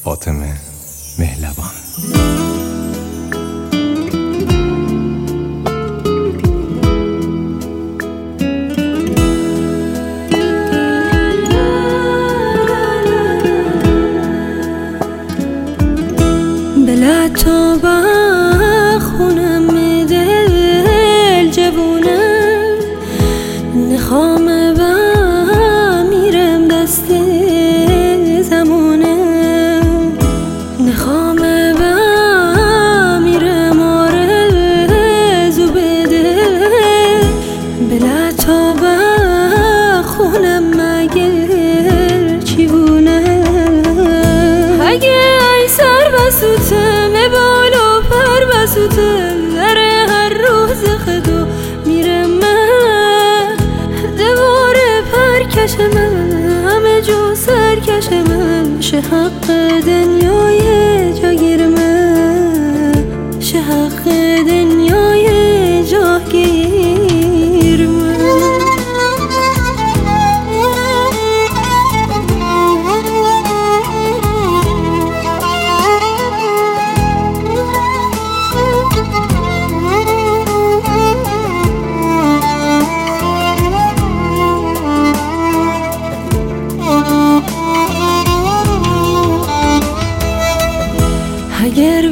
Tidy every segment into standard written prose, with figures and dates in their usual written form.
فاطمه مهلبان. بلا تو با خونم دل جوونم نخوام با میرم دست زمونم نخوام با میرم آرزو بده بلا تو با خونم مگر چیوونم اگه سر بسوتم بالا پر بسوتم در هر روز خدا میرم من دواره پرکش من همه جو سرکش من شه حق دنیای جاگیر من شه حق دنیای جاگیر من اگر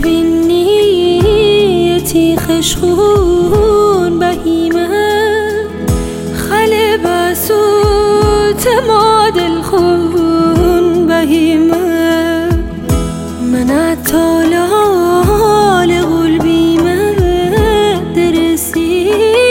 بینی خشخون بهیمه خل بسوت ما دل خون بهیمه من تالال قلبی من درسی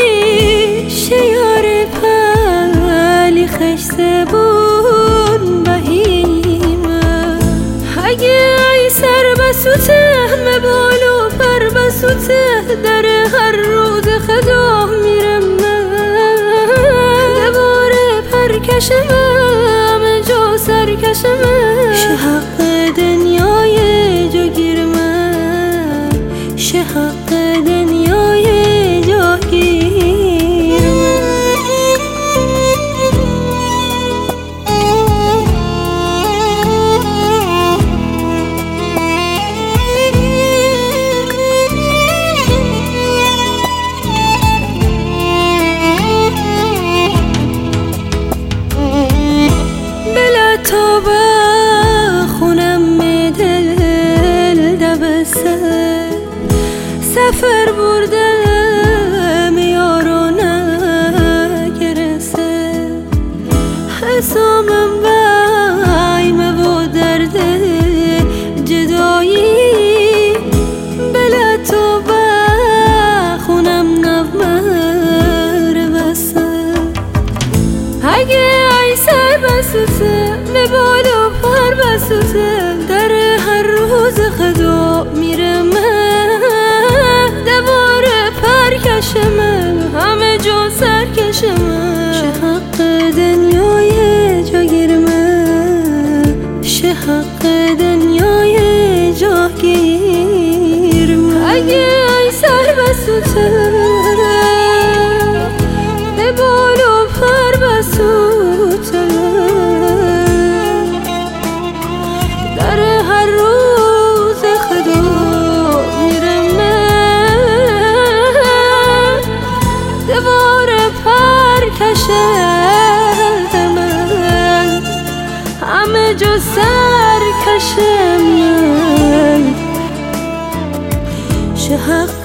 شیار پلی خش سبون بهیمه اگه سر بسوته همه بالو پر بسوته در هر روز خدا میرم من دواره پرکش من جا سرکش من شه حق دنیای جاگیر من شه حق دنیای جاگیر تو با خونم دل دبسته سفر بردم یارو نگرسته حسامم وایمه و درد جدایی بلا تو با خونم نومر بسته اگه ای سر بسوته بالو پر بسوته در هر روز خدا میرم من دواره پرکش من همه جا سرکش من شه حق دنیای جاگیر من شه حق دنیای جاگیر من اگه ای سر بسوته بالو پر بسوته من همه جو سرکش من شه حق